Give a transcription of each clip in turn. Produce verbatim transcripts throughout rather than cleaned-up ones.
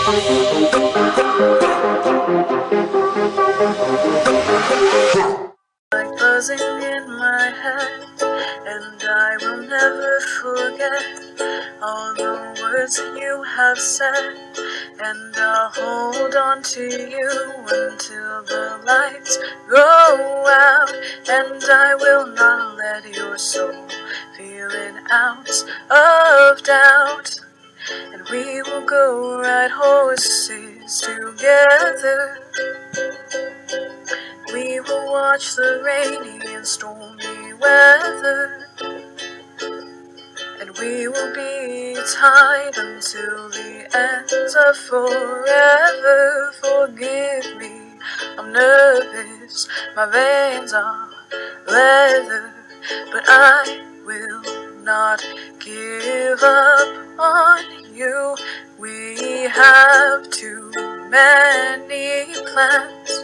Like buzzing in my head, and I will never forget all the words you have said, and I'll hold on to you until the lights go out, and I will not let your soul feel an ounce of doubt. And we will go ride horses together. We will watch the rainy and stormy weather. And we will be tied until the ends of forever. Forgive me, I'm nervous, my veins are leather, but I will not give up on you. We have too many plans,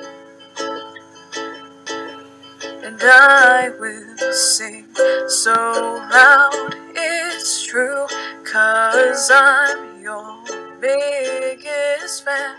and I will sing so loud it's true, 'cause I'm your biggest fan.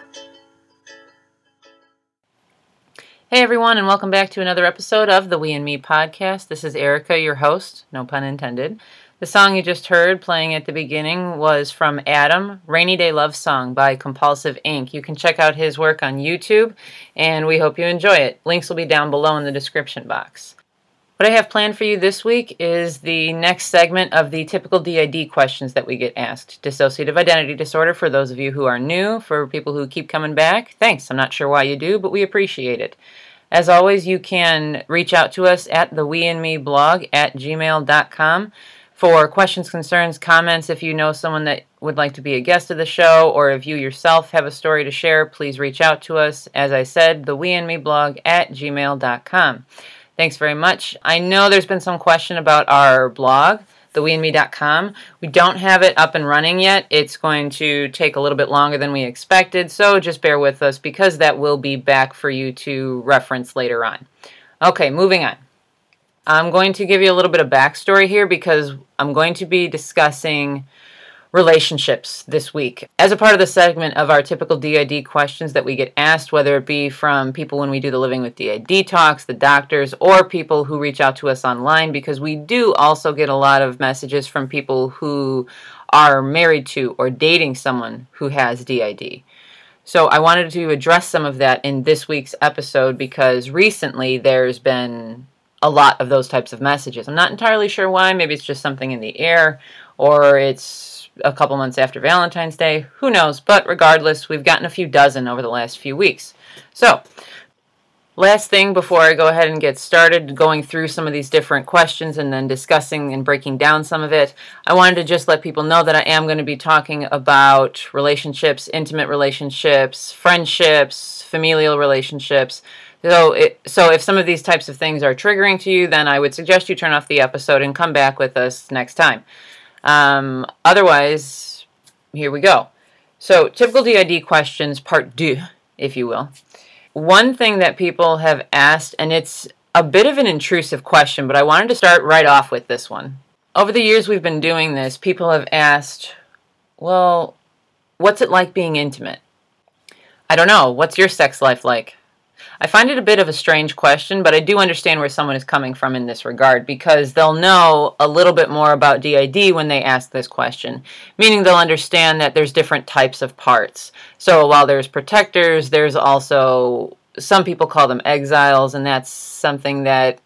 Hey everyone, and welcome back to another episode of the We and Me podcast. This is Erica, your host, no pun intended. The song you just heard playing at the beginning was from Adam, Rainy Day Love Song by Compulsive Ink. You can check out his work on YouTube, and we hope you enjoy it. Links will be down below in the description box. What I have planned for you this week is the next segment of the typical D I D questions that we get asked. Dissociative identity disorder, for those of you who are new. For people who keep coming back, thanks. I'm not sure why you do, but we appreciate it. As always, you can reach out to us at the We and Me blog at gmail dot com for questions, concerns, comments. If you know someone that would like to be a guest of the show, or if you yourself have a story to share, please reach out to us. As I said, the We and Me blog at gmail dot com. Thanks very much. I know there's been some question about our blog, the we and me dot com. We don't have it up and running yet. It's going to take a little bit longer than we expected, so just bear with us because that will be back for you to reference later on. Okay, moving on. I'm going to give you a little bit of backstory here because I'm going to be discussing relationships this week as a part of the segment of our typical D I D questions that we get asked, whether it be from people when we do the Living with D I D talks, the doctors, or people who reach out to us online, because we do also get a lot of messages from people who are married to or dating someone who has D I D. So I wanted to address some of that in this week's episode because recently there's been a lot of those types of messages. I'm not entirely sure why. Maybe it's just something in the air, or it's a couple months after Valentine's Day. Who knows? But regardless, we've gotten a few dozen over the last few weeks. So, last thing before I go ahead and get started going through some of these different questions and then discussing and breaking down some of it, I wanted to just let people know that I am going to be talking about relationships, intimate relationships, friendships, familial relationships. So, it, so if some of these types of things are triggering to you, then I would suggest you turn off the episode and come back with us next time. Um, otherwise, here we go. So, typical D I D questions, part two, if you will. One thing that people have asked, and it's a bit of an intrusive question, but I wanted to start right off with this one. Over the years we've been doing this, people have asked, well, what's it like being intimate? I don't know. What's your sex life like? I find it a bit of a strange question, but I do understand where someone is coming from in this regard, because they'll know a little bit more about D I D when they ask this question, meaning they'll understand that there's different types of parts. So while there's protectors, there's also, some people call them exiles, and that's something that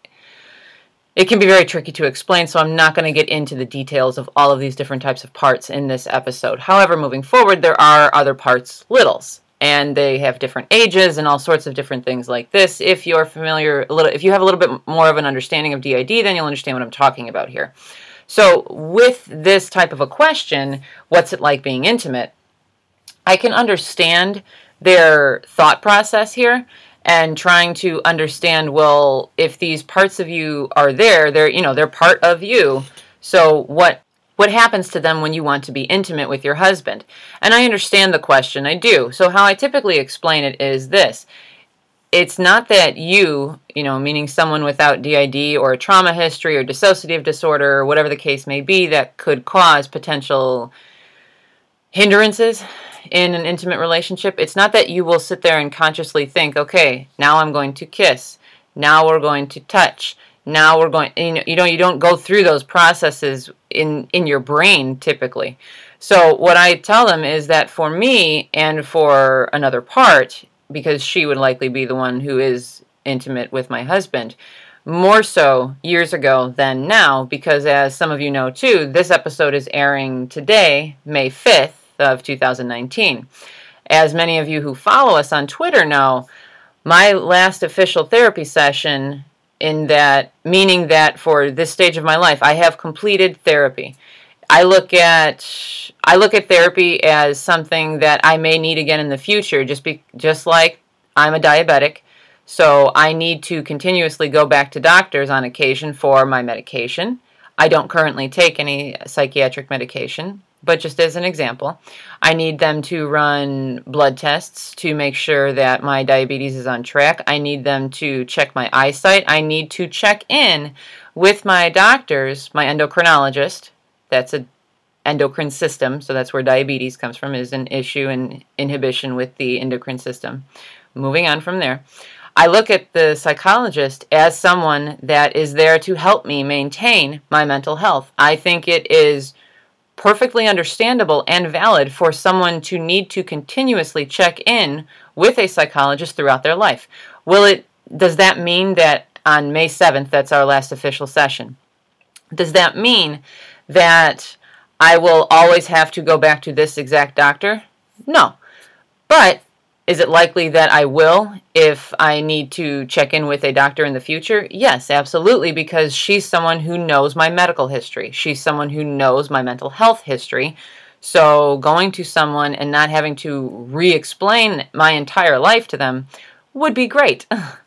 it can be very tricky to explain, so I'm not going to get into the details of all of these different types of parts in this episode. However, moving forward, there are other parts, littles. And they have different ages and all sorts of different things like this. If you're familiar, a little, if you have a little bit more of an understanding of D I D, then you'll understand what I'm talking about here. So with this type of a question, what's it like being intimate? I can understand their thought process here and trying to understand, well, if these parts of you are there, they're, you know, they're part of you. So what What happens to them when you want to be intimate with your husband? And I understand the question, I do. So how I typically explain it is this. It's not that you, you know, meaning someone without D I D or a trauma history or dissociative disorder or whatever the case may be that could cause potential hindrances in an intimate relationship, it's not that you will sit there and consciously think, okay, now I'm going to kiss, now we're going to touch, now we're going, you know, you know, you don't go through those processes in, in your brain typically. So what I tell them is that for me and for another part, because she would likely be the one who is intimate with my husband, more so years ago than now, because as some of you know too, this episode is airing today, May fifth of two thousand nineteen. As many of you who follow us on Twitter know, my last official therapy session, in that, meaning that for this stage of my life, I have completed therapy. I look at I look at therapy as something that I may need again in the future, just be just like I'm a diabetic. So I need to continuously go back to doctors on occasion for my medication. I don't currently take any psychiatric medication, but just as an example, I need them to run blood tests to make sure that my diabetes is on track. I need them to check my eyesight. I need to check in with my doctors, my endocrinologist. That's a endocrine system, so that's where diabetes comes from, is an issue and inhibition with the endocrine system. Moving on from there, I look at the psychologist as someone that is there to help me maintain my mental health. I think it is perfectly understandable and valid for someone to need to continuously check in with a psychologist throughout their life. Will it, does that mean that on May seventh, that's our last official session, does that mean that I will always have to go back to this exact doctor? No. But is it likely that I will if I need to check in with a doctor in the future? Yes, absolutely, because she's someone who knows my medical history. She's someone who knows my mental health history. So going to someone and not having to re-explain my entire life to them would be great.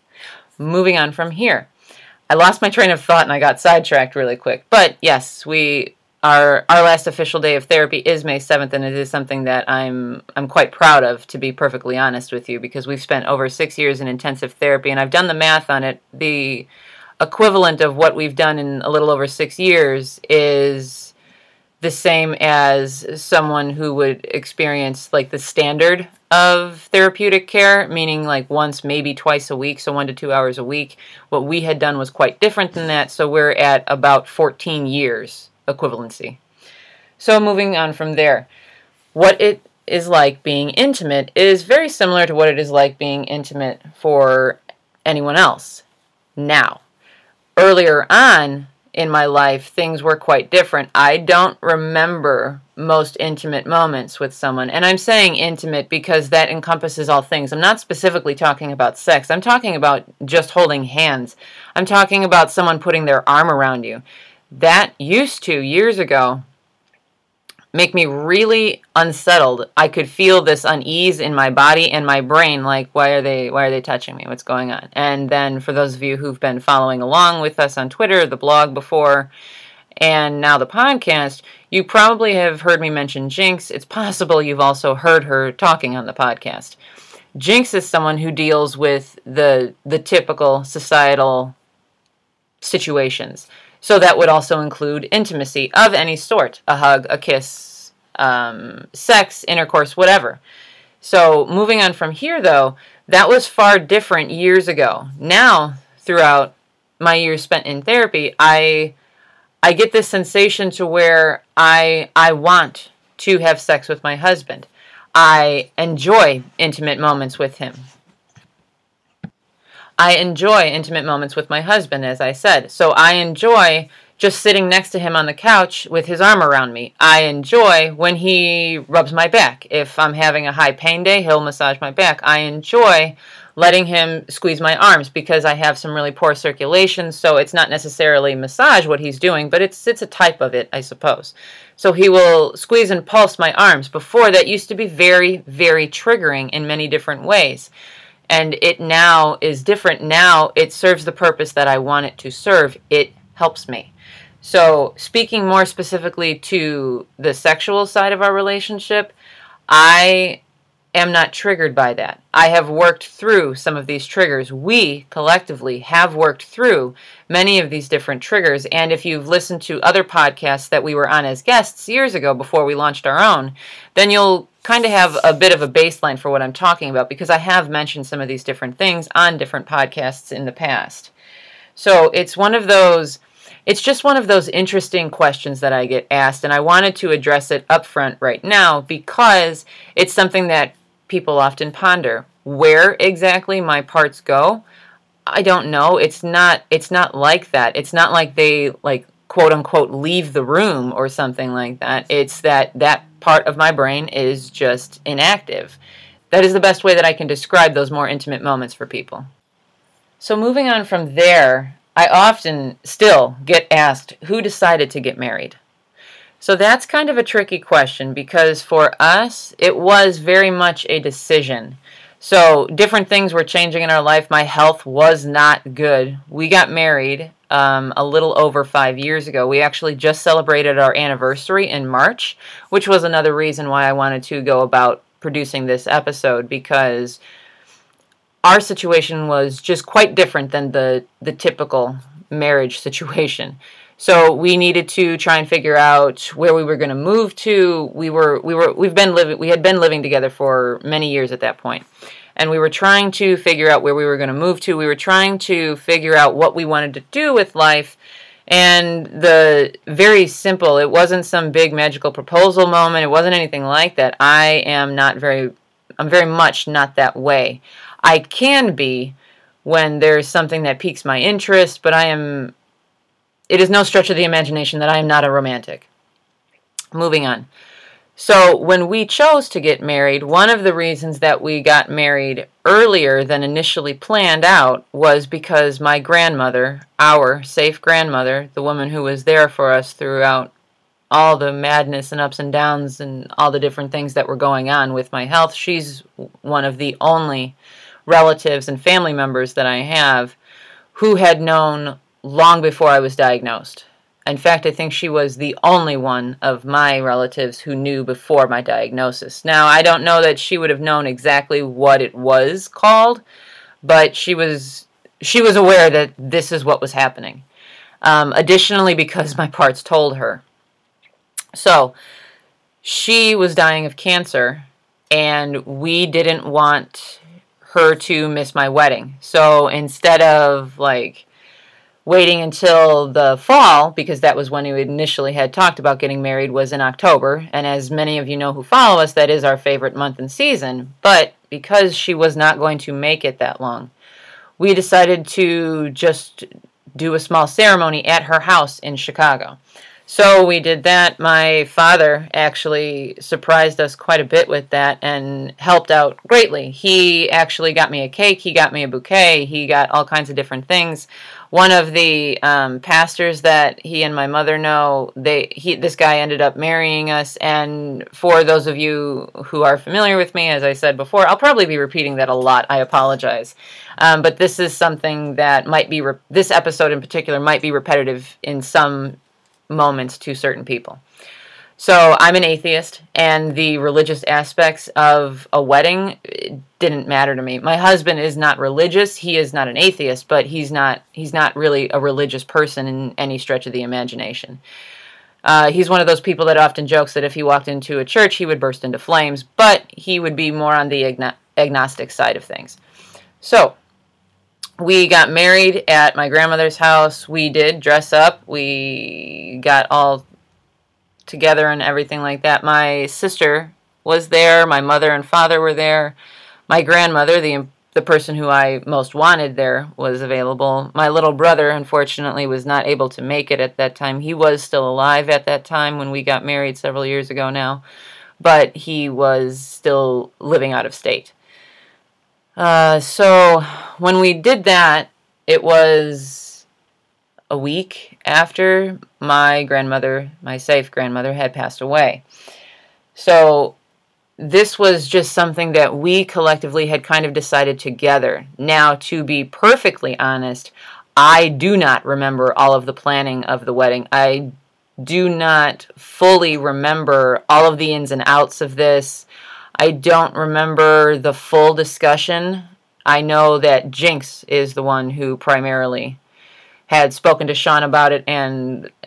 Moving on from here. I lost my train of thought and I got sidetracked really quick. But yes, we our our last official day of therapy is May seventh, and it is something that I'm I'm quite proud of, to be perfectly honest with you, because we've spent over six years in intensive therapy, and I've done the math on it. The equivalent of what we've done in a little over six years is the same as someone who would experience like the standard of therapeutic care, meaning like once, maybe twice a week, so one to two hours a week. What we had done was quite different than that, so we're at about fourteen years equivalency. So moving on from there, what it is like being intimate is very similar to what it is like being intimate for anyone else. Now, earlier on in my life, things were quite different. I don't remember most intimate moments with someone, and I'm saying intimate because that encompasses all things. I'm not specifically talking about sex. I'm talking about just holding hands. I'm talking about someone putting their arm around you. That used to, years ago, make me really unsettled. I could feel this unease in my body and my brain, like, why are they why are they touching me? What's going on? And then for those of you who've been following along with us on Twitter, the blog before, and now the podcast, you probably have heard me mention Jinx. It's possible you've also heard her talking on the podcast. Jinx is someone who deals with the the typical societal situations. So that would also include intimacy of any sort, a hug, a kiss, um, sex, intercourse, whatever. So moving on from here, though, that was far different years ago. Now, throughout my years spent in therapy, I I get this sensation to where I I want to have sex with my husband. I enjoy intimate moments with him. I enjoy intimate moments with my husband, as I said. So I enjoy just sitting next to him on the couch with his arm around me. I enjoy when he rubs my back. If I'm having a high pain day, he'll massage my back. I enjoy letting him squeeze my arms because I have some really poor circulation, so it's not necessarily massage what he's doing, but it's it's a type of it, I suppose. So he will squeeze and pulse my arms. Before, that used to be very, very triggering in many different ways. And it now is different. Now it serves the purpose that I want it to serve. It helps me. So speaking more specifically to the sexual side of our relationship, I am not triggered by that. I have worked through some of these triggers. We collectively have worked through many of these different triggers. And if you've listened to other podcasts that we were on as guests years ago before we launched our own, then you'll kind of have a bit of a baseline for what I'm talking about, because I have mentioned some of these different things on different podcasts in the past. So it's one of those, it's just one of those interesting questions that I get asked, and I wanted to address it up front right now because it's something that people often ponder. Where exactly my parts go, I don't know. It's not, it's not like that. It's not like they, like, quote unquote, leave the room or something like that. It's that that part of my brain is just inactive. That is the best way that I can describe those more intimate moments for people. So moving on from there, I often still get asked, who decided to get married? So that's kind of a tricky question because for us, it was very much a decision. So different things were changing in our life. My health was not good. We got married um, a little over five years ago. We actually just celebrated our anniversary in March, which was another reason why I wanted to go about producing this episode, because our situation was just quite different than the, the typical marriage situation. So we needed to try and figure out where we were going to move to. We were we were we've been living we had been living together for many years at that point. And we were trying to figure out where we were going to move to. We were trying to figure out what we wanted to do with life. And the very simple, it wasn't some big magical proposal moment. It wasn't anything like that. I am not very I'm very much not that way. I can be when there's something that piques my interest, but I am It is no stretch of the imagination that I am not a romantic. Moving on. So when we chose to get married, one of the reasons that we got married earlier than initially planned out was because my grandmother, our safe grandmother, the woman who was there for us throughout all the madness and ups and downs and all the different things that were going on with my health, she's one of the only relatives and family members that I have who had known long before I was diagnosed. In fact, I think she was the only one of my relatives who knew before my diagnosis. Now, I don't know that she would have known exactly what it was called, but she was she was aware that this is what was happening. Um, additionally, because my parts told her. So, she was dying of cancer, and we didn't want her to miss my wedding. So, instead of, like, waiting until the fall, because that was when we initially had talked about getting married, was in October. And as many of you know who follow us, that is our favorite month and season. But because she was not going to make it that long, we decided to just do a small ceremony at her house in Chicago. So we did that. My father actually surprised us quite a bit with that and helped out greatly. He actually got me a cake. He got me a bouquet. He got all kinds of different things. One of the um, pastors that he and my mother know, they he this guy ended up marrying us. And for those of you who are familiar with me, as I said before, I'll probably be repeating that a lot. I apologize. Um, but this is something that might be, re- this episode in particular might be repetitive in some moments to certain people. So I'm an atheist, and the religious aspects of a wedding didn't matter to me. My husband is not religious. He is not an atheist, but he's not he's not really a religious person in any stretch of the imagination. Uh, he's one of those people that often jokes that if he walked into a church, he would burst into flames, but he would be more on the agno- agnostic side of things. So we got married at my grandmother's house. We did dress up. We got all together and everything like that. My sister was there. My mother and father were there. My grandmother, the the person who I most wanted there, was available. My little brother, unfortunately, was not able to make it at that time. He was still alive at that time when we got married several years ago now, but he was still living out of state. Uh, so when we did that, it was a week after my grandmother, my safe grandmother, had passed away. So this was just something that we collectively had kind of decided together. Now, to be perfectly honest, I do not remember all of the planning of the wedding. I do not fully remember all of the ins and outs of this. I don't remember the full discussion. I know that Jinx is the one who primarily had spoken to Sean about it and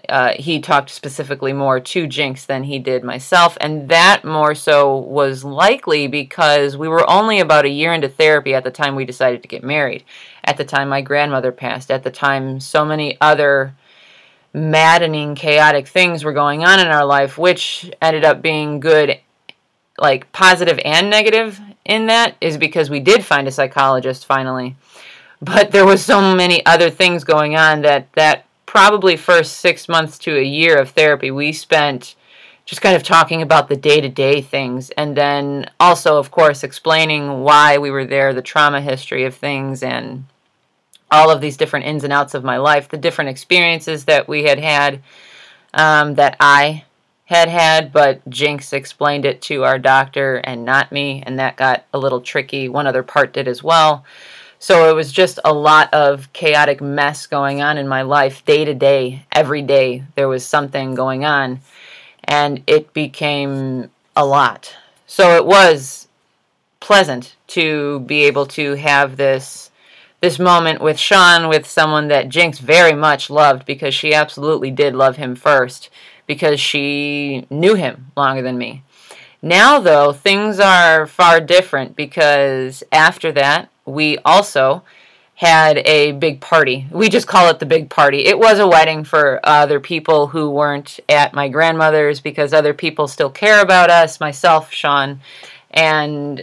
uh, he talked specifically more to Jinx than he did myself, and that more so was likely because we were only about a year into therapy at the time we decided to get married. At the time my grandmother passed. At the time so many other maddening, chaotic things were going on in our life, which ended up being good, like positive and negative in that, is because we did find a psychologist finally. But there was so many other things going on that that probably first six months to a year of therapy we spent just kind of talking about the day-to-day things, and then also, of course, explaining why we were there, the trauma history of things, and all of these different ins and outs of my life, the different experiences that we had had, um, that I had had, but Jinx explained it to our doctor and not me, and that got a little tricky. One other part did as well. So it was just a lot of chaotic mess going on in my life, day to day, every day. There was something going on, and it became a lot. So it was pleasant to be able to have this this moment with Sean, with someone that Jinx very much loved, because she absolutely did love him first, because she knew him longer than me. Now, though, things are far different, because after that, we also had a big party. We just call it the big party. It was a wedding for other people who weren't at my grandmother's, because other people still care about us, myself, Sean, and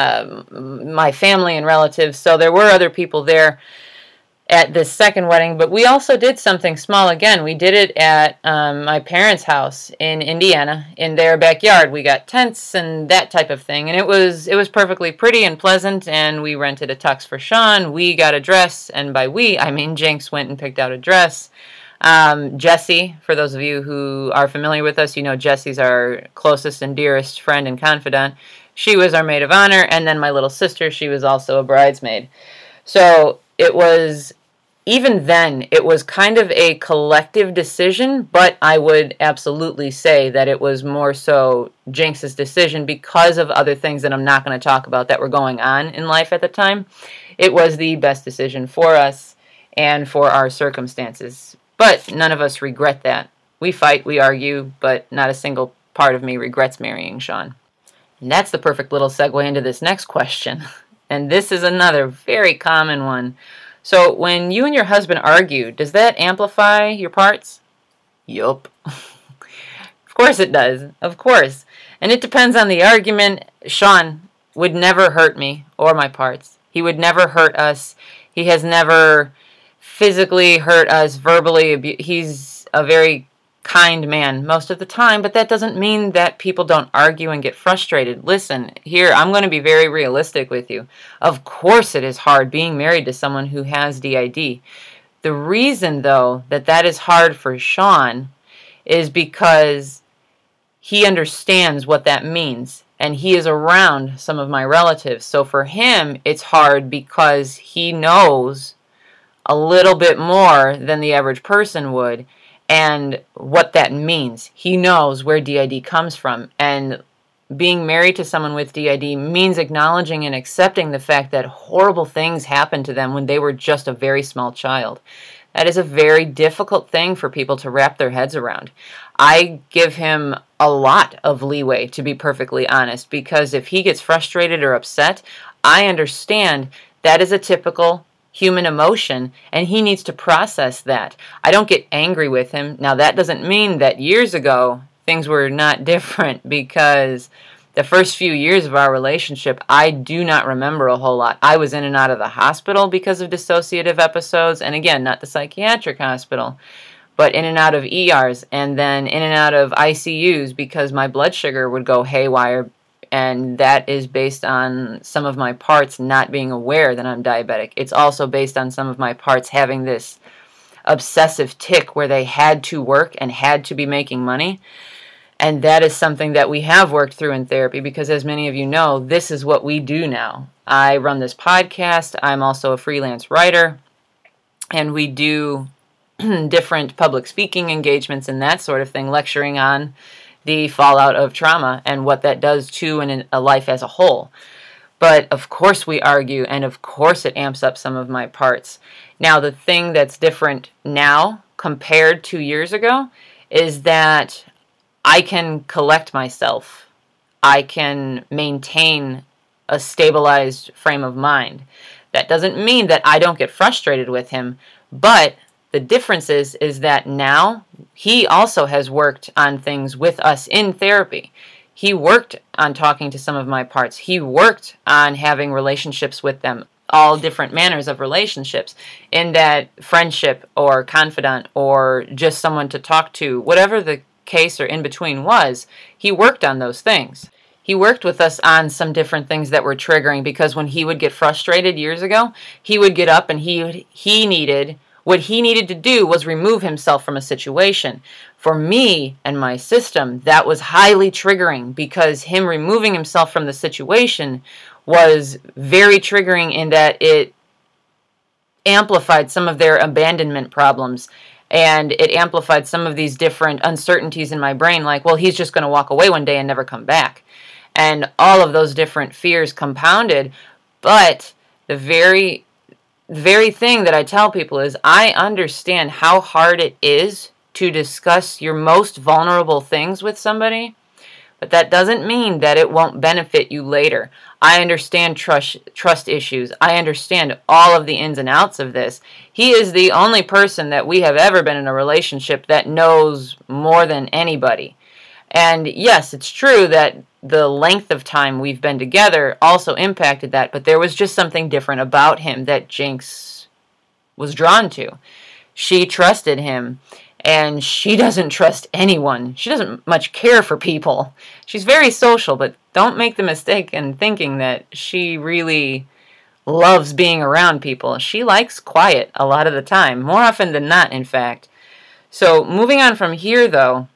um, my family and relatives. So there were other people there at this second wedding, but we also did something small again. We did it at um, my parents' house in Indiana, in their backyard. We got tents and that type of thing, and it was it was perfectly pretty and pleasant, and we rented a tux for Sean. We got a dress, and by we, I mean Jinx went and picked out a dress. Um, Jessie, for those of you who are familiar with us, you know Jessie's our closest and dearest friend and confidant. She was our maid of honor, and then my little sister, she was also a bridesmaid. So it was, even then, it was kind of a collective decision, but I would absolutely say that it was more so Jinx's decision because of other things that I'm not going to talk about that were going on in life at the time. It was the best decision for us and for our circumstances, but none of us regret that. We fight, we argue, but not a single part of me regrets marrying Sean. And that's the perfect little segue into this next question. And this is another very common one. So when you and your husband argue, does that amplify your parts? Yup. Of course it does. Of course. And it depends on the argument. Sean would never hurt me or my parts. He would never hurt us. He has never physically hurt us, verbally. He's a very kind man most of the time, but that doesn't mean that people don't argue and get frustrated. Listen, here, I'm going to be very realistic with you. Of course it is hard being married to someone who has D I D. The reason, though, that that is hard for Sean is because he understands what that means, and he is around some of my relatives. So for him, it's hard because he knows a little bit more than the average person would, and what that means. He knows where D I D comes from, and being married to someone with D I D means acknowledging and accepting the fact that horrible things happened to them when they were just a very small child. That is a very difficult thing for people to wrap their heads around. I give him a lot of leeway, to be perfectly honest, because if he gets frustrated or upset, I understand that is a typical human emotion, and he needs to process that. I don't get angry with him. Now, that doesn't mean that years ago things were not different, because the first few years of our relationship, I do not remember a whole lot. I was in and out of the hospital because of dissociative episodes, and again, not the psychiatric hospital, but in and out of E Rs, and then in and out of I C Us because my blood sugar would go haywire. And that is based on some of my parts not being aware that I'm diabetic. It's also based on some of my parts having this obsessive tic where they had to work and had to be making money. And that is something that we have worked through in therapy, because as many of you know, this is what we do now. I run this podcast. I'm also a freelance writer. And we do different public speaking engagements and that sort of thing, lecturing on the fallout of trauma and what that does to an, a life as a whole. But of course we argue, and of course it amps up some of my parts. Now, the thing that's different now compared to years ago is that I can collect myself. I can maintain a stabilized frame of mind. That doesn't mean that I don't get frustrated with him, but the difference is, is that now he also has worked on things with us in therapy. He worked on talking to some of my parts. He worked on having relationships with them, all different manners of relationships, in that friendship or confidant or just someone to talk to, whatever the case or in between was, he worked on those things. He worked with us on some different things that were triggering, because when he would get frustrated years ago, he would get up and he he needed, what he needed to do was remove himself from a situation. For me and my system, that was highly triggering, because him removing himself from the situation was very triggering in that it amplified some of their abandonment problems. And it amplified some of these different uncertainties in my brain, like, well, he's just going to walk away one day and never come back. And all of those different fears compounded. But the very, very thing that I tell people is I understand how hard it is to discuss your most vulnerable things with somebody, but that doesn't mean that it won't benefit you later. I understand trust trust issues. I understand all of the ins and outs of this. He is the only person that we have ever been in a relationship that knows more than anybody. And yes, it's true that the length of time we've been together also impacted that, but there was just something different about him that Jinx was drawn to. She trusted him, and she doesn't trust anyone. She doesn't much care for people. She's very social, but don't make the mistake in thinking that she really loves being around people. She likes quiet a lot of the time, more often than not, in fact. So moving on from here, though,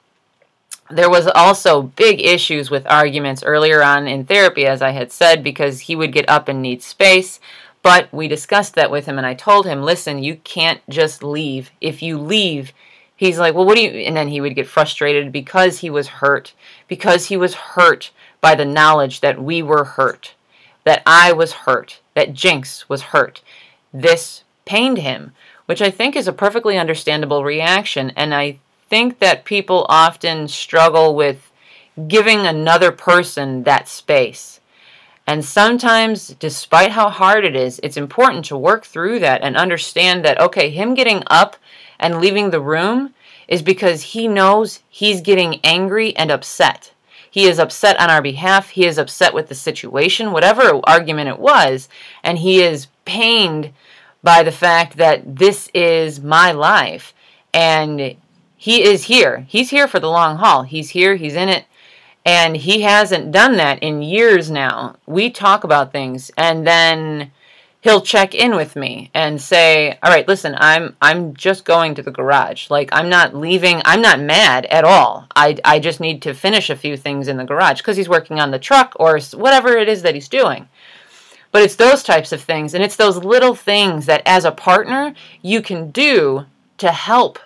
there was also big issues with arguments earlier on in therapy, as I had said, because he would get up and need space. But we discussed that with him, and I told him, listen, you can't just leave. If you leave, he's like, well, what do you... And then he would get frustrated because he was hurt. Because he was hurt by the knowledge that we were hurt. That I was hurt. That Jinx was hurt. This pained him, which I think is a perfectly understandable reaction. And I think that people often struggle with giving another person that space. And sometimes, despite how hard it is, it's important to work through that and understand that, okay, him getting up and leaving the room is because he knows he's getting angry and upset. He is upset on our behalf. He is upset with the situation, whatever argument it was, and he is pained by the fact that this is my life. And he is here. He's here for the long haul. He's here. He's in it. And he hasn't done that in years now. We talk about things, and then he'll check in with me and say, all right, listen, I'm I'm just going to the garage. Like, I'm not leaving. I'm not mad at all. I, I just need to finish a few things in the garage because he's working on the truck or whatever it is that he's doing. But it's those types of things, and it's those little things that as a partner you can do to help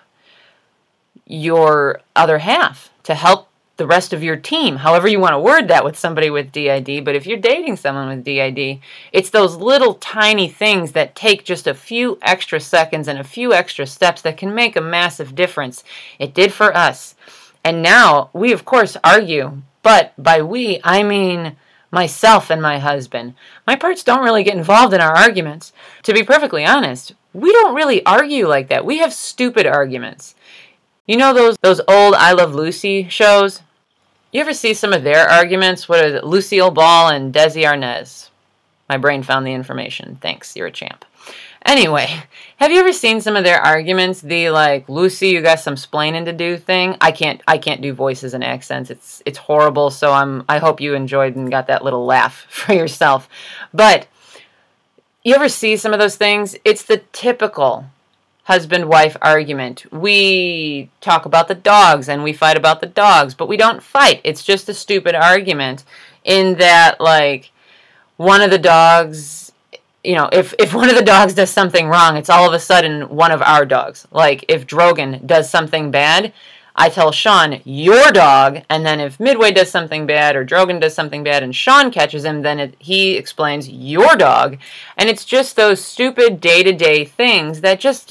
your other half, to help the rest of your team, however you want to word that with somebody with D I D. But if you're dating someone with D I D, it's those little tiny things that take just a few extra seconds and a few extra steps that can make a massive difference. It did for us. And now we, of course, argue. But by we, I mean myself and my husband. My parts don't really get involved in our arguments. To be perfectly honest, we don't really argue like that. We have stupid arguments. You know those those old I Love Lucy shows? You ever see some of their arguments? What is it? Lucille Ball and Desi Arnaz. My brain found the information. Thanks, you're a champ. Anyway, have you ever seen some of their arguments? The like, Lucy, you got some splaining to do thing. I can't I can't do voices and accents. It's it's horrible. So I'm I hope you enjoyed and got that little laugh for yourself. But you ever see some of those things? It's the typical husband-wife argument. We talk about the dogs and we fight about the dogs, but we don't fight. It's just a stupid argument in that, like, one of the dogs, you know, if, if one of the dogs does something wrong, it's all of a sudden one of our dogs. Like, if Drogon does something bad, I tell Sean, your dog, and then if Midway does something bad or Drogon does something bad and Sean catches him, then it, he explains, your dog. And it's just those stupid day-to-day things that just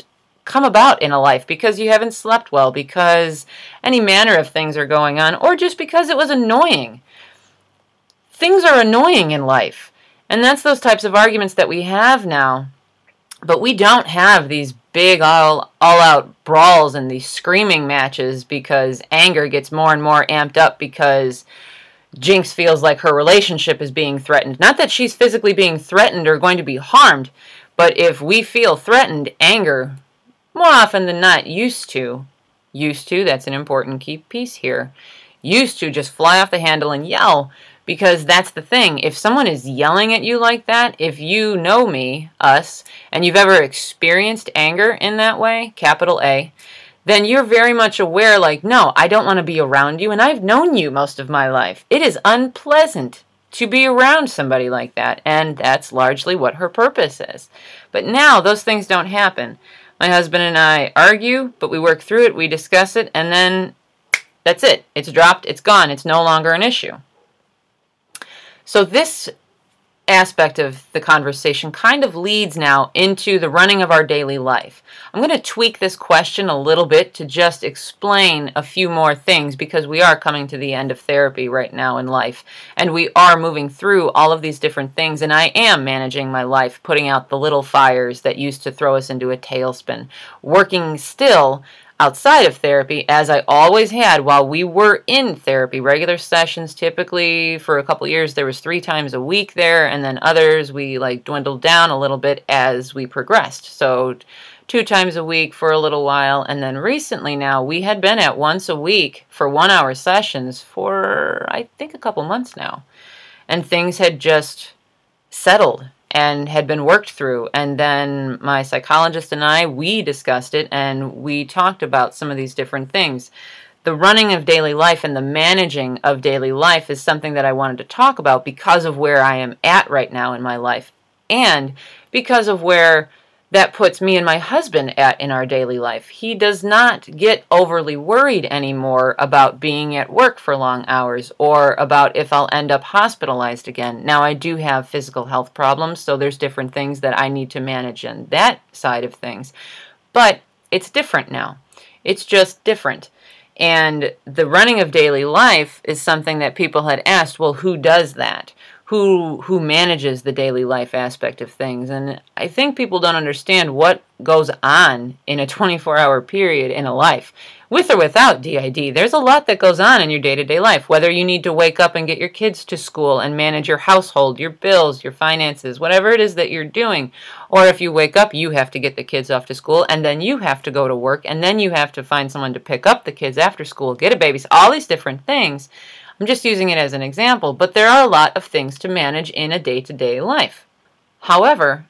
come about in a life because you haven't slept well, because any manner of things are going on, or just because it was annoying. Things are annoying in life. And that's those types of arguments that we have now. But we don't have these big all, all-out brawls and these screaming matches because anger gets more and more amped up because Jinx feels like her relationship is being threatened. Not that she's physically being threatened or going to be harmed, but if we feel threatened, anger, more often than not, used to, used to, that's an important key piece here, used to just fly off the handle and yell. Because that's the thing, if someone is yelling at you like that, if you know me, us, and you've ever experienced anger in that way, capital A, then you're very much aware, like, no, I don't want to be around you, and I've known you most of my life. It is unpleasant to be around somebody like that, and that's largely what her purpose is. But now, those things don't happen. My husband and I argue, but we work through it, we discuss it, and then that's it. It's dropped, it's gone, it's no longer an issue. So this aspect of the conversation kind of leads now into the running of our daily life. I'm going to tweak this question a little bit to just explain a few more things because we are coming to the end of therapy right now in life, and we are moving through all of these different things, and I am managing my life, putting out the little fires that used to throw us into a tailspin, working still outside of therapy, as I always had while we were in therapy. Regular sessions, typically for a couple years, there was three times a week there, and then others we like dwindled down a little bit as we progressed. So two times a week for a little while, and then recently now we had been at once a week for one-hour sessions for, I think, a couple months now. And things had just settled and had been worked through. And then my psychologist and I, we discussed it, and we talked about some of these different things. The running of daily life and the managing of daily life is something that I wanted to talk about because of where I am at right now in my life, and because of where that puts me and my husband at in our daily life. He does not get overly worried anymore about being at work for long hours or about if I'll end up hospitalized again. Now, I do have physical health problems, so there's different things that I need to manage in that side of things. But it's different now. It's just different. And the running of daily life is something that people had asked, well, who does that? Who who manages the daily life aspect of things? And I think people don't understand what goes on in a twenty-four hour period in a life. With or without D I D, there's a lot that goes on in your day-to-day life. Whether you need to wake up and get your kids to school and manage your household, your bills, your finances, whatever it is that you're doing. Or if you wake up, you have to get the kids off to school, and then you have to go to work, and then you have to find someone to pick up the kids after school, get a babysitter, all these different things. I'm just using it as an example, but there are a lot of things to manage in a day-to-day life. However,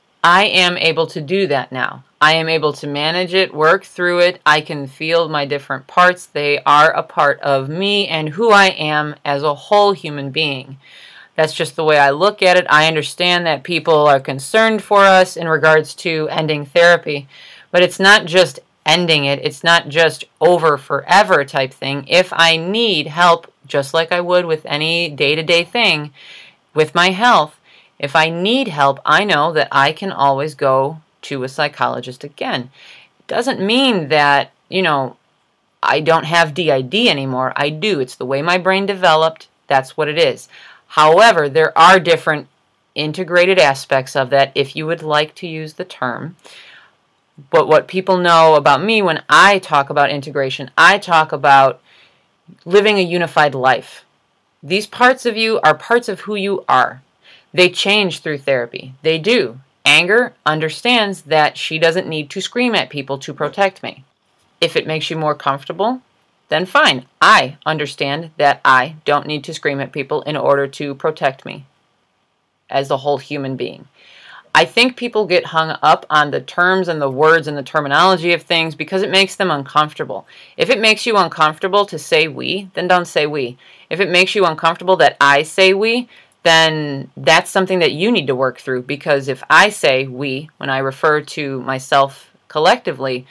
I am able to do that now. I am able to manage it, work through it. I can feel my different parts. They are a part of me and who I am as a whole human being. That's just the way I look at it. I understand that people are concerned for us in regards to ending therapy, but it's not just ending it. It's not just over forever type thing. If I need help, just like I would with any day-to-day thing with my health, if I need help, I know that I can always go to a psychologist again. It doesn't mean that, you know, I don't have D I D anymore. I do. It's the way my brain developed. That's what it is. However, there are different integrated aspects of that, if you would like to use the term. But what people know about me when I talk about integration, I talk about living a unified life. These parts of you are parts of who you are. They change through therapy. They do. Anger understands that she doesn't need to scream at people to protect me. If it makes you more comfortable, then fine. I understand that I don't need to scream at people in order to protect me as a whole human being. I think people get hung up on the terms and the words and the terminology of things because it makes them uncomfortable. If it makes you uncomfortable to say we, then don't say we. If it makes you uncomfortable that I say we, then that's something that you need to work through, because if I say we, when I refer to myself collectively,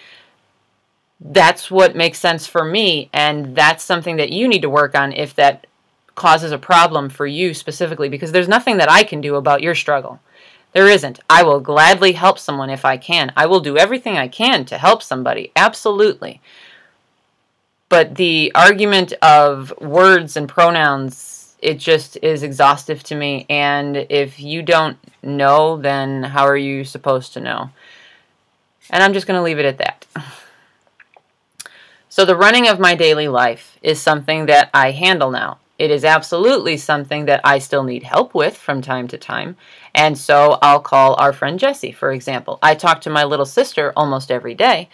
that's what makes sense for me, and that's something that you need to work on if that causes a problem for you specifically, because there's nothing that I can do about your struggle. There isn't. I will gladly help someone if I can. I will do everything I can to help somebody. Absolutely. But the argument of words and pronouns, it just is exhaustive to me. And if you don't know, then how are you supposed to know? And I'm just going to leave it at that. So the running of my daily life is something that I handle now. It is absolutely something that I still need help with from time to time. And so I'll call our friend Jessie, for example. I talk to my little sister almost every day,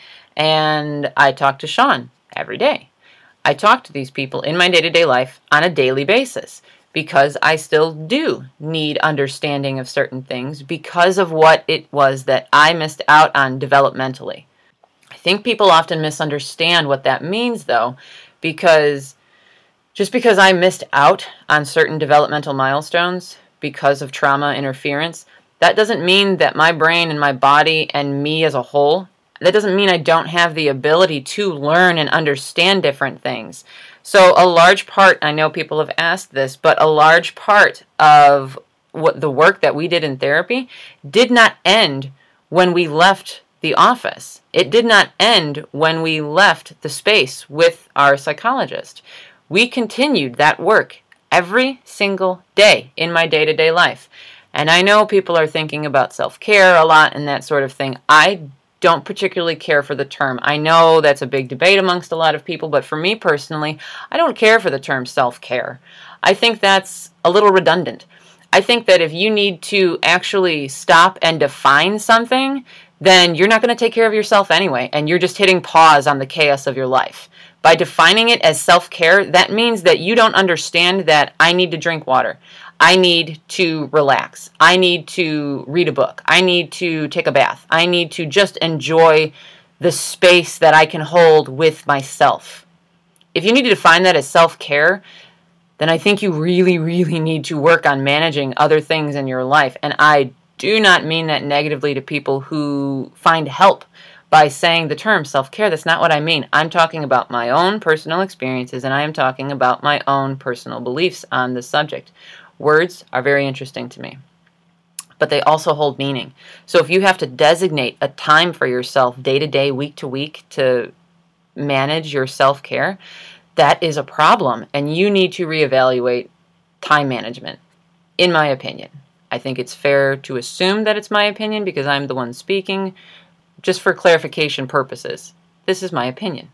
and I talk to Sean every day. I talk to these people in my day-to-day life on a daily basis because I still do need understanding of certain things because of what it was that I missed out on developmentally. I think people often misunderstand what that means, though, because just because I missed out on certain developmental milestones because of trauma interference, that doesn't mean that my brain and my body and me as a whole, that doesn't mean I don't have the ability to learn and understand different things. So a large part, I know people have asked this, but a large part of what the work that we did in therapy did not end when we left the office. It did not end when we left the space with our psychologist. We continued that work every single day in my day-to-day life. And I know people are thinking about self-care a lot and that sort of thing. I don't particularly care for the term. I know that's a big debate amongst a lot of people, but for me personally, I don't care for the term self-care. I think that's a little redundant. I think that if you need to actually stop and define something, then you're not going to take care of yourself anyway, and you're just hitting pause on the chaos of your life. By defining it as self-care, that means that you don't understand that I need to drink water. I need to relax. I need to read a book. I need to take a bath. I need to just enjoy the space that I can hold with myself. If you need to define that as self-care, then I think you really, really need to work on managing other things in your life. And I do not mean that negatively to people who find help by saying the term self-care. That's not what I mean. I'm talking about my own personal experiences, and I am talking about my own personal beliefs on this subject. Words are very interesting to me, but they also hold meaning. So if you have to designate a time for yourself day to day, week to week to manage your self-care, that is a problem, and you need to reevaluate time management, in my opinion. I think it's fair to assume that it's my opinion because I'm the one speaking. Just for clarification purposes, this is my opinion.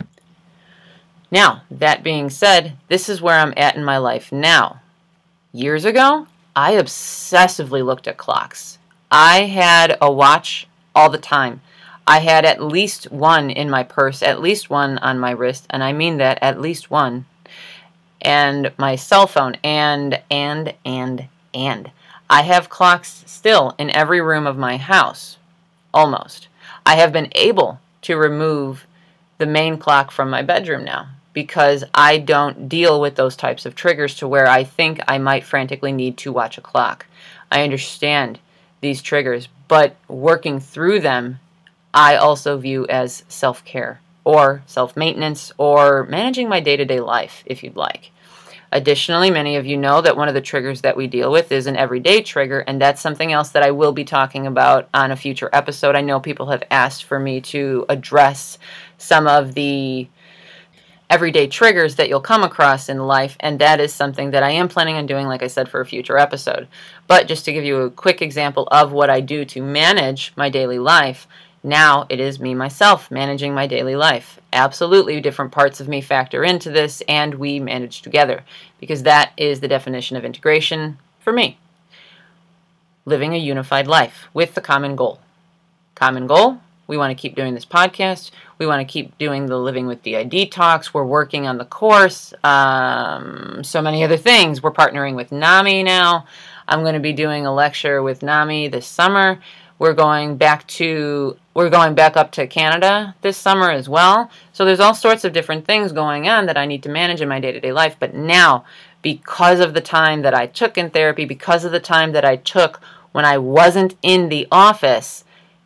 Now, that being said, this is where I'm at in my life now. Years ago, I obsessively looked at clocks. I had a watch all the time. I had at least one in my purse, at least one on my wrist, and I mean that, at least one. And my cell phone, and, and, and, and. I have clocks still in every room of my house, almost. I have been able to remove the main clock from my bedroom now because I don't deal with those types of triggers to where I think I might frantically need to watch a clock. I understand these triggers, but working through them, I also view as self-care or self-maintenance or managing my day-to-day life, if you'd like. Additionally, many of you know that one of the triggers that we deal with is an everyday trigger, and that's something else that I will be talking about on a future episode. I know people have asked for me to address some of the everyday triggers that you'll come across in life, and that is something that I am planning on doing, like I said, for a future episode. But just to give you a quick example of what I do to manage my daily life, now it is me, myself, managing my daily life. Absolutely different parts of me factor into this, and we manage together, because that is the definition of integration for me. Living a unified life with the common goal. Common goal, we want to keep doing this podcast. We want to keep doing the Living with D I D talks. We're working on the course. Um, so many other things. We're partnering with NAMI now. I'm going to be doing a lecture with NAMI this summer. We're going back to, we're going back up to Canada this summer as well. So there's all sorts of different things going on that I need to manage in my day-to-day life. But now, because of the time that I took in therapy, because of the time that I took when I wasn't in the office,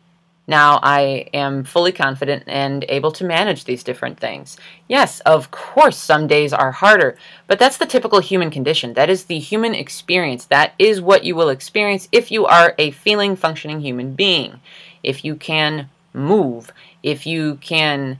Now I am fully confident and able to manage these different things. Yes, of course, some days are harder, but that's the typical human condition. That is the human experience. That is what you will experience if you are a feeling, functioning human being. If you can move, if you can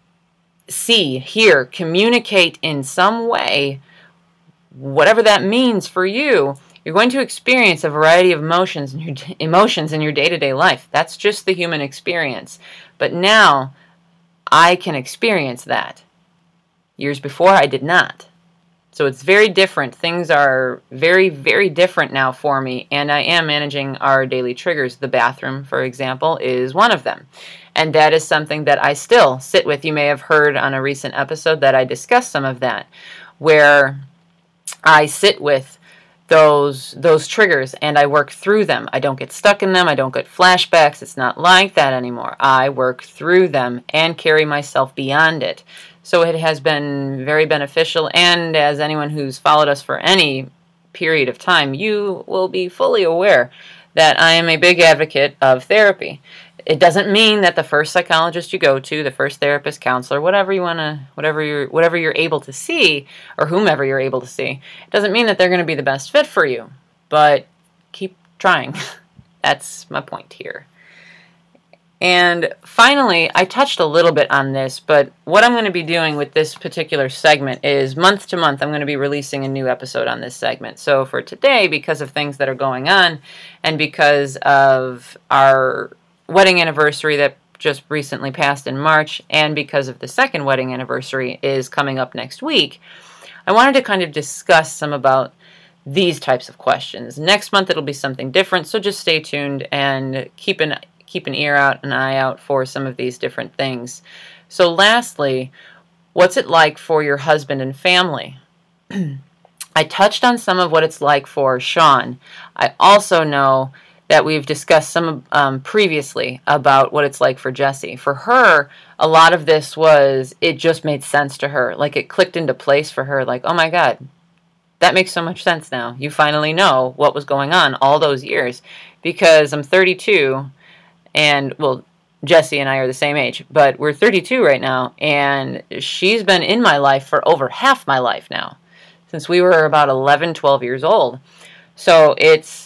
see, hear, communicate in some way, whatever that means for you, you're going to experience a variety of emotions in your emotions in your day-to-day life. That's just the human experience. But now I can experience that. Years before, I did not. So it's very different. Things are very, very different now for me, and I am managing our daily triggers. The bathroom, for example, is one of them. And that is something that I still sit with. You may have heard on a recent episode that I discussed some of that, where I sit with those those triggers and I work through them. I don't get stuck in them. I don't get flashbacks. It's not like that anymore. I work through them and carry myself beyond it. So it has been very beneficial, and as anyone who's followed us for any period of time, you will be fully aware that I am a big advocate of therapy. It doesn't mean that the first psychologist you go to, the first therapist, counselor, whatever you want to, whatever you're, whatever you're able to see, or whomever you're able to see, it doesn't mean that they're going to be the best fit for you. But keep trying. That's my point here. And finally, I touched a little bit on this, but what I'm going to be doing with this particular segment is month to month, I'm going to be releasing a new episode on this segment. So for today, because of things that are going on, and because of our wedding anniversary that just recently passed in March, and because of the second wedding anniversary is coming up next week, I wanted to kind of discuss some about these types of questions. Next month it'll be something different, so just stay tuned and keep an keep an ear out, an eye out for some of these different things. So lastly, what's it like for your husband and family? I touched on some of what it's like for Sean. I also know that we've discussed some um, previously about what it's like for Jessie. For her, a lot of this was, it just made sense to her. Like it clicked into place for her. Like, oh my God, that makes so much sense now. You finally know what was going on all those years. Because I'm thirty-two, and, well, Jessie and I are the same age, but we're thirty-two right now, and she's been in my life for over half my life now, since we were about eleven, twelve years old. So it's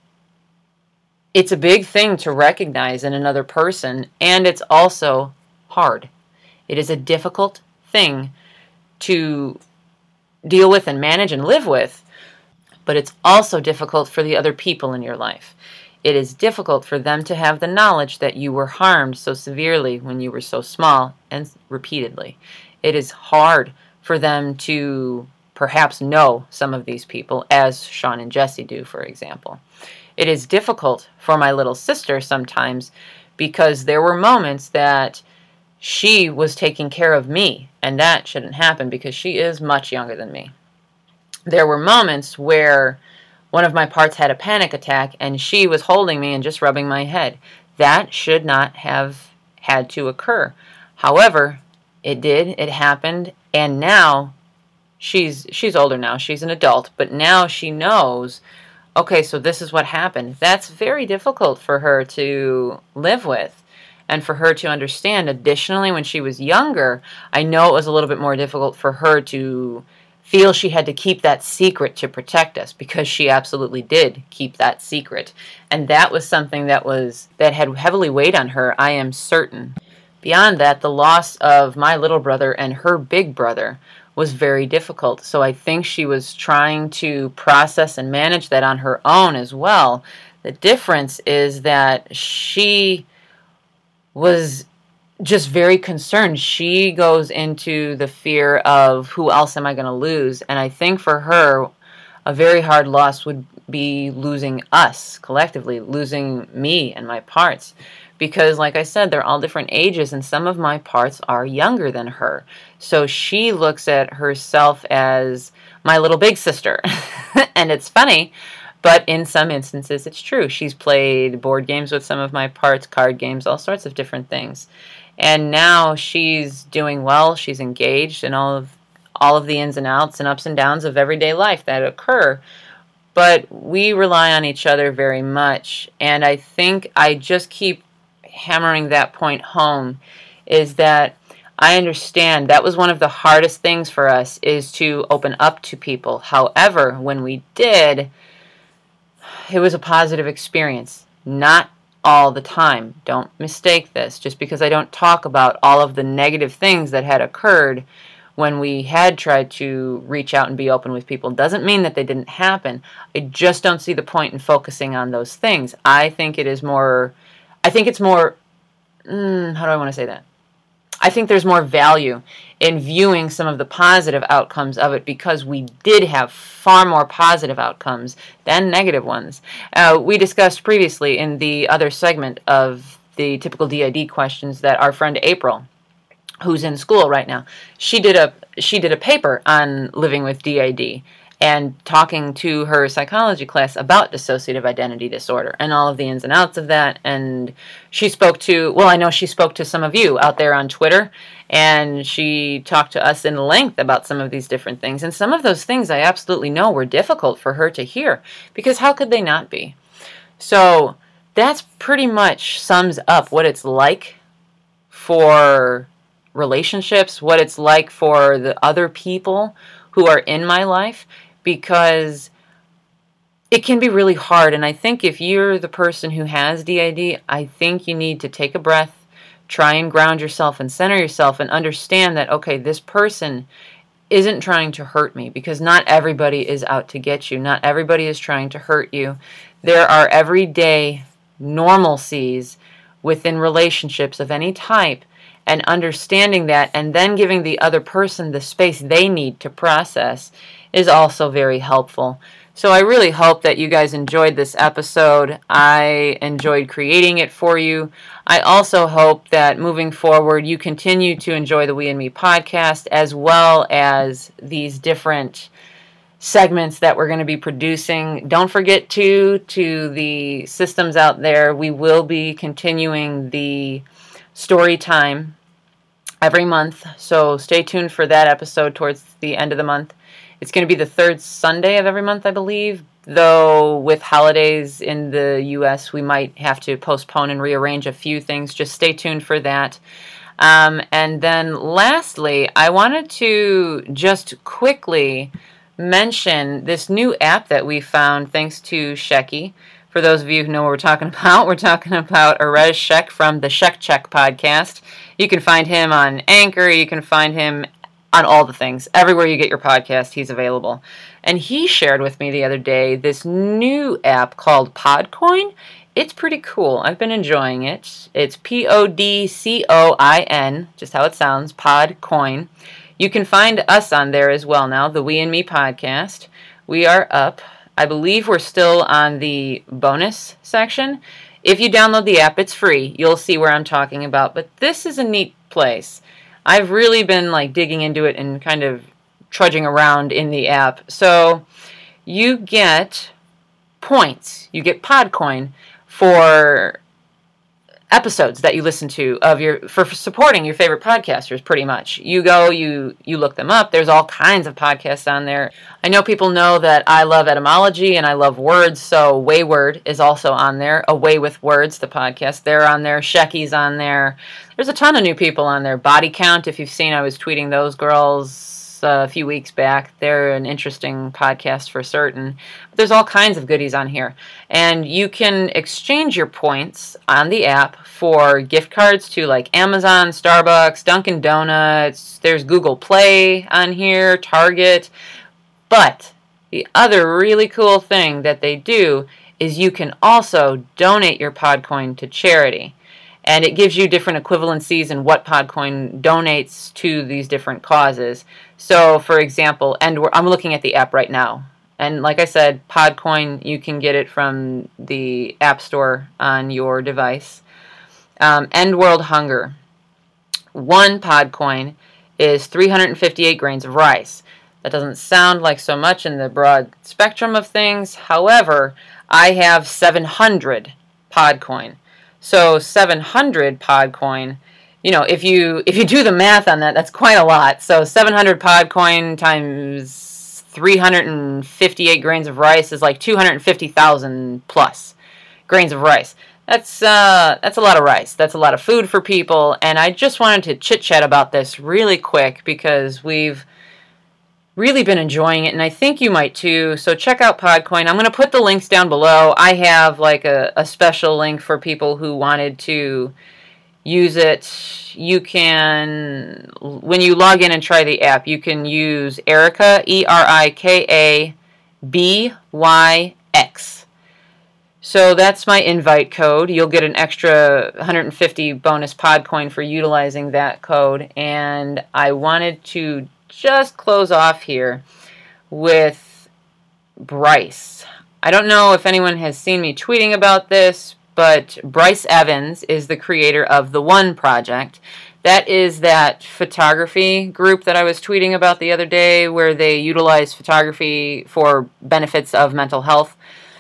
It's a big thing to recognize in another person, and it's also hard. It is a difficult thing to deal with and manage and live with, but it's also difficult for the other people in your life. It is difficult for them to have the knowledge that you were harmed so severely when you were so small and repeatedly. It is hard for them to perhaps know some of these people, as Sean and Jessie do, for example. It is difficult for my little sister sometimes because there were moments that she was taking care of me, and that shouldn't happen because she is much younger than me. There were moments where one of my parts had a panic attack and she was holding me and just rubbing my head. That should not have had to occur. However, it did, it happened, and now she's she's older now, she's an adult, but now she knows, okay, so this is what happened. That's very difficult for her to live with and for her to understand. Additionally, when she was younger, I know it was a little bit more difficult for her to feel she had to keep that secret to protect us, because she absolutely did keep that secret. And that was something that was that had heavily weighed on her, I am certain. Beyond that, the loss of my little brother and her big brother was very difficult. So I think she was trying to process and manage that on her own as well. The difference is that she was just very concerned. She goes into the fear of, who else am I going to lose? And I think for her, a very hard loss would be losing us collectively, losing me and my parts. Because, like I said, they're all different ages, and some of my parts are younger than her. So she looks at herself as my little big sister. And it's funny, but in some instances it's true. She's played board games with some of my parts, card games, all sorts of different things. And now she's doing well. She's engaged in all of, all of the ins and outs and ups and downs of everyday life that occur. But we rely on each other very much. And I think I just keep hammering that point home is that I understand that was one of the hardest things for us, is to open up to people. However, when we did, it was a positive experience. Not all the time. Don't mistake this. Just because I don't talk about all of the negative things that had occurred when we had tried to reach out and be open with people doesn't mean that they didn't happen. I just don't see the point in focusing on those things. I think it is more, I think it's more, mm, how do I want to say that? I think there's more value in viewing some of the positive outcomes of it, because we did have far more positive outcomes than negative ones. Uh, we discussed previously in the other segment of the typical D I D questions that our friend April, who's in school right now, she did a she did a paper on living with D I D and talking to her psychology class about dissociative identity disorder and all of the ins and outs of that. And she spoke to, well, I know she spoke to some of you out there on Twitter, and she talked to us in length about some of these different things. And some of those things I absolutely know were difficult for her to hear, because how could they not be? So that's pretty much sums up what it's like for relationships, what it's like for the other people who are in my life, because it can be really hard. And I think if you're the person who has D I D, I think you need to take a breath, try and ground yourself and center yourself and understand that, okay, this person isn't trying to hurt me, because not everybody is out to get you. Not everybody is trying to hurt you. There are everyday normalcies within relationships of any type, and understanding that and then giving the other person the space they need to process is also very helpful. So I really hope that you guys enjoyed this episode. I enjoyed creating it for you. I also hope that moving forward you continue to enjoy the We and Me podcast, as well as these different segments that we're going to be producing. Don't forget to, to the systems out there, we will be continuing the story time every month, so stay tuned for that episode towards the end of the month. It's going to be the third Sunday of every month, I believe, though with holidays in the U S we might have to postpone and rearrange a few things. Just stay tuned for that. Um, and then lastly, I wanted to just quickly mention this new app that we found thanks to Shecky. For those of you who know what we're talking about, we're talking about Erez Shek from the Shek Check podcast. You can find him on Anchor. You can find him on all the things. Everywhere you get your podcast, he's available. And he shared with me the other day this new app called Podcoin. It's pretty cool. I've been enjoying it. It's P O D C O I N, just how it sounds, Podcoin. You can find us on there as well now, the We and Me podcast. We are up. I believe we're still on the bonus section. If you download the app, it's free. You'll see where I'm talking about. But this is a neat place. I've really been like digging into it and kind of trudging around in the app. So you get points. You get Podcoin for episodes that you listen to of your for supporting your favorite podcasters. Pretty much, you go, you you look them up. There's all kinds of podcasts on there. I know people know that I love etymology and I love words, so Wayword is also on there. Away with Words, the podcast, they're on there. Shecky's on there. There's a ton of new people on there. Body Count, if you've seen, I was tweeting those girls a few weeks back. They're an interesting podcast for certain. But there's all kinds of goodies on here. And you can exchange your points on the app for gift cards to like Amazon, Starbucks, Dunkin' Donuts. There's Google Play on here, Target. But the other really cool thing that they do is you can also donate your Podcoin to charity. And it gives you different equivalencies in what Podcoin donates to these different causes. So, for example, and we're, I'm looking at the app right now. And like I said, Podcoin, you can get it from the App Store on your device. Um, End World Hunger. One Podcoin is three hundred fifty-eight grains of rice. That doesn't sound like so much in the broad spectrum of things. However, I have seven hundred Podcoin. So seven hundred Podcoin, you know, if you if you do the math on that, that's quite a lot. So seven hundred Podcoin times three hundred fifty-eight grains of rice is like two hundred fifty thousand plus grains of rice. That's uh, that's a lot of rice. That's a lot of food for people. And I just wanted to chit-chat about this really quick because we've really been enjoying it, and I think you might too. So check out Podcoin. I'm going to put the links down below. I have like a, a special link for people who wanted to use it. You can, when you log in and try the app, you can use Erika, E R I K A B Y X. So that's my invite code. You'll get an extra one hundred fifty bonus Podcoin for utilizing that code. And I wanted to just close off here with Bryce. I don't know if anyone has seen me tweeting about this, but Bryce Evans is the creator of The One Project. That is that photography group that I was tweeting about the other day where they utilize photography for benefits of mental health.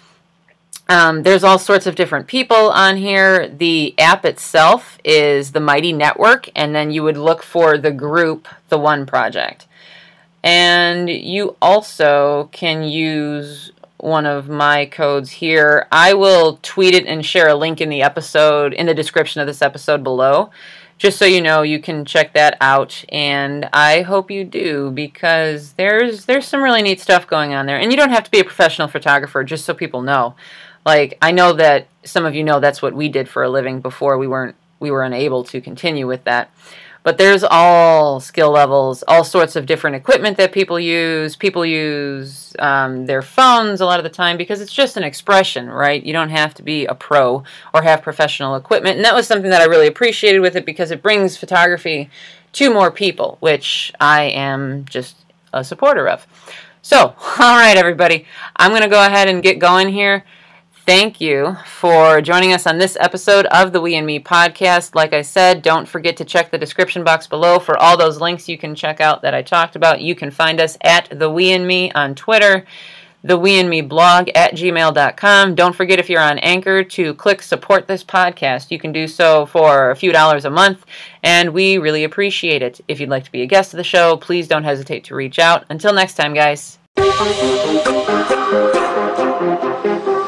Um, there's all sorts of different people on here. The app itself is the Mighty Network, and then you would look for the group, The One Project. And you also can use one of my codes here. I will tweet it and share a link in the episode, in the description of this episode below, just so you know you can check that out. And I hope you do, because there's there's some really neat stuff going on there. And you don't have to be a professional photographer, just so people know. Like, I know that some of you know that's what we did for a living before we weren't we were unable to continue with that. But there's all skill levels, all sorts of different equipment that people use. People use um, their phones a lot of the time because it's just an expression, right? You don't have to be a pro or have professional equipment. And that was something that I really appreciated with it because it brings photography to more people, which I am just a supporter of. So, all right, everybody. I'm going to go ahead and get going here. Thank you for joining us on this episode of the We and Me podcast. Like I said, don't forget to check the description box below for all those links you can check out that I talked about. You can find us at The We and Me on Twitter, the We and Me blog at gmail dot com. Don't forget, if you're on Anchor, to click support this podcast. You can do so for a few dollars a month, and we really appreciate it. If you'd like to be a guest of the show, please don't hesitate to reach out. Until next time, guys.